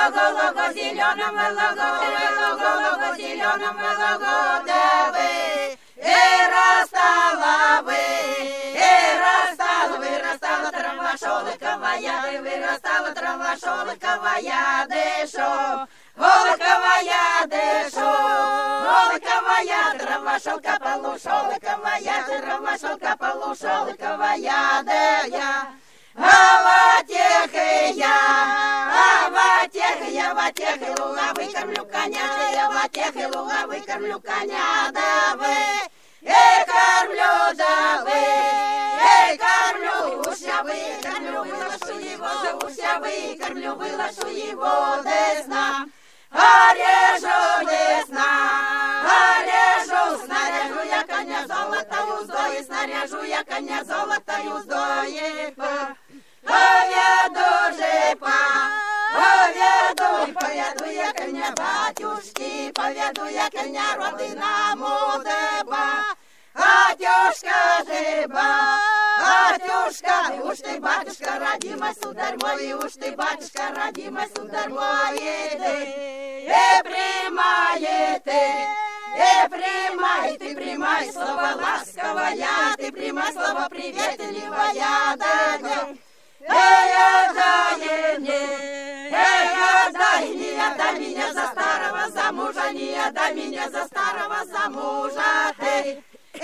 лого, зеленом лого, зеленом лого, де ви? Вырастала трава шолоковая, вырастала трава шолоковая, дышо, волоковая, дышо, волоковая, трава шелка полу шолоковая, трава шелка полу шолоковая, да я. Ватехи, луга выкормлю коня, я ватехи, луга выкормлю коня, да вы, кормлю, да вы, кормлю, уж я выкормлю, вылашу его, уж я выкормлю, вылашу его, десна, десна, снаряжу я коня золотой уздой, снаряжу я коня золотой уздой, поведу я коня батюшки, поведу я коня родиному деба. Атюшка деба, атюшка, уж ты, батюшка, родимый, сударь мой, уж ты, батюшка, родимый, сударь мой, ты примай слово ласковое, ты примай слово приветливое, да, не отдай меня за старого замужа, не отдай меня за старого замужа, ты,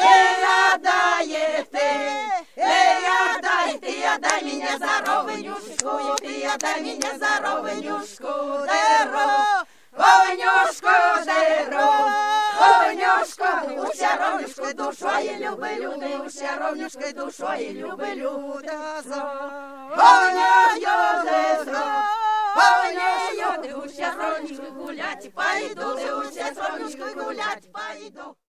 отдай меня за ровенюшку, ты отдай меня за ровенюшку, ровенюшку, уж я ровнюшкой душой люблю, ты уж я ровнюшкой душой люблю, ты уж я с ровнюшкой гулять пойду, ты уж я с ровнюшкой гулять пойду.